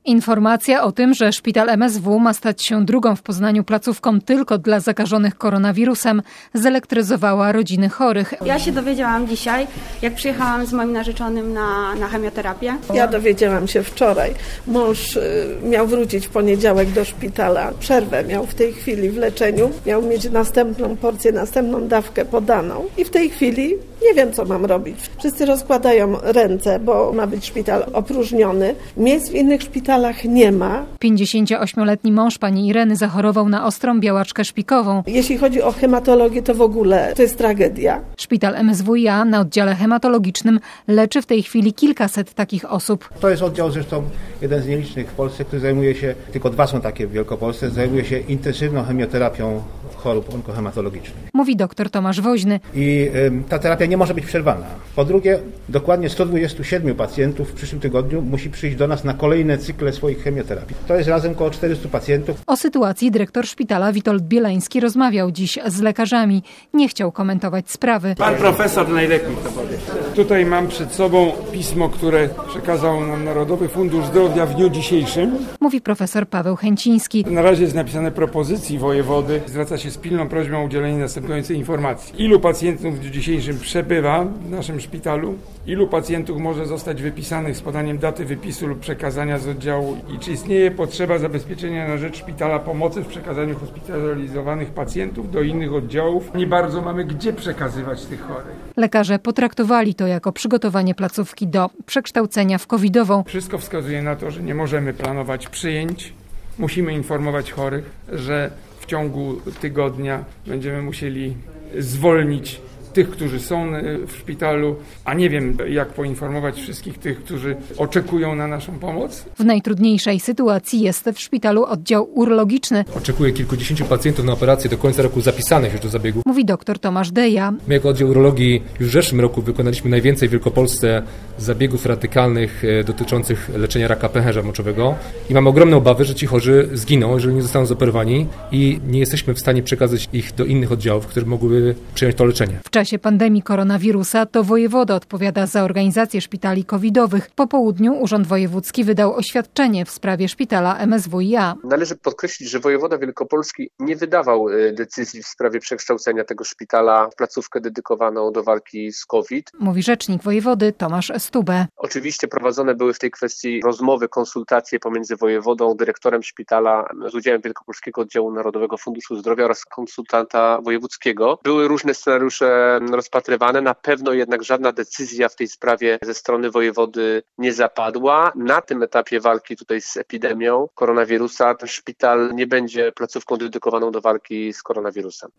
Informacja o tym, że szpital MSW ma stać się drugą w Poznaniu placówką tylko dla zakażonych koronawirusem, zelektryzowała rodziny chorych. Ja się dowiedziałam dzisiaj, jak przyjechałam z moim narzeczonym na chemioterapię. Ja dowiedziałam się wczoraj. Mąż miał wrócić w poniedziałek do szpitala. Przerwę miał w tej chwili w leczeniu. Miał mieć następną porcję, następną dawkę podaną. I w tej chwili nie wiem, co mam robić. Wszyscy rozkładają ręce, bo ma być szpital opróżniony. Miejsc w innych szpitalach nie ma. 58-letni mąż pani Ireny zachorował na ostrą białaczkę szpikową. Jeśli chodzi o hematologię, to w ogóle to jest tragedia. Szpital MSWiA na oddziale hematologicznym leczy w tej chwili kilkaset takich osób. To jest oddział zresztą jeden z nielicznych w Polsce, który zajmuje się, tylko 2 są takie w Wielkopolsce, zajmuje się intensywną chemioterapią chorób onkohematologicznych. Mówi dr Tomasz Woźny. I ta terapia nie może być przerwana. Po drugie, dokładnie 127 pacjentów w przyszłym tygodniu musi przyjść do nas na kolejne cykle swoich chemioterapii. To jest razem około 400 pacjentów. O sytuacji dyrektor szpitala Witold Bieleński rozmawiał dziś z lekarzami. Nie chciał komentować sprawy. Pan profesor najlepiej to powie. Tutaj mam przed sobą pismo, które przekazał nam Narodowy Fundusz Zdrowia w dniu dzisiejszym. Mówi profesor Paweł Chęciński. Na razie jest napisane propozycji wojewody. Zwraca się z pilną prośbą o udzielenie następującej informacji. Ilu pacjentów w dniu dzisiejszym przebywa w naszym szpitalu? Ilu pacjentów może zostać wypisanych z podaniem daty wypisu lub przekazania z oddziału? I czy istnieje potrzeba zabezpieczenia na rzecz szpitala pomocy w przekazaniu hospitalizowanych pacjentów do innych oddziałów? Nie bardzo mamy gdzie przekazywać tych chorych. Lekarze potraktowali to jako przygotowanie placówki do przekształcenia w covidową. Wszystko wskazuje na to, że nie możemy planować przyjęć. Musimy informować chorych, że w ciągu tygodnia będziemy musieli zwolnić tych, którzy są w szpitalu, a nie wiem, jak poinformować wszystkich tych, którzy oczekują na naszą pomoc. W najtrudniejszej sytuacji jest w szpitalu oddział urologiczny. Oczekuje kilkudziesięciu pacjentów na operację do końca roku zapisanych już do zabiegu. Mówi dr Tomasz Deja. My jako oddział urologii już w zeszłym roku wykonaliśmy najwięcej w Wielkopolsce zabiegów radykalnych dotyczących leczenia raka pęcherza moczowego i mamy ogromne obawy, że ci chorzy zginą, jeżeli nie zostaną zoperowani i nie jesteśmy w stanie przekazać ich do innych oddziałów, które mogłyby przyjąć to leczenie. W czasie pandemii koronawirusa to wojewoda odpowiada za organizację szpitali covidowych. Po południu Urząd Wojewódzki wydał oświadczenie w sprawie szpitala MSWiA. Należy podkreślić, że wojewoda wielkopolski nie wydawał decyzji w sprawie przekształcenia tego szpitala w placówkę dedykowaną do walki z COVID. Mówi rzecznik wojewody Tomasz Stube. Oczywiście prowadzone były w tej kwestii rozmowy, konsultacje pomiędzy wojewodą, dyrektorem szpitala z udziałem Wielkopolskiego Oddziału Narodowego Funduszu Zdrowia oraz konsultanta wojewódzkiego. Były różne scenariusze rozpatrywane. Na pewno jednak żadna decyzja w tej sprawie ze strony wojewody nie zapadła. Na tym etapie walki tutaj z epidemią koronawirusa ten szpital nie będzie placówką dedykowaną do walki z koronawirusem.